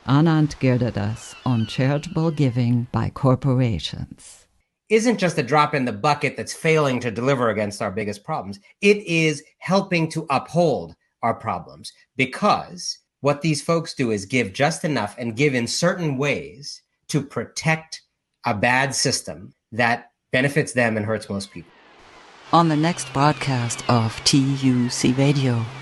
Anand Giridharadas on charitable giving by corporations. Isn't just a drop in the bucket that's failing to deliver against our biggest problems. It is helping to uphold our problems, because what these folks do is give just enough and give in certain ways to protect a bad system that benefits them and hurts most people. On the next broadcast of TUC Radio.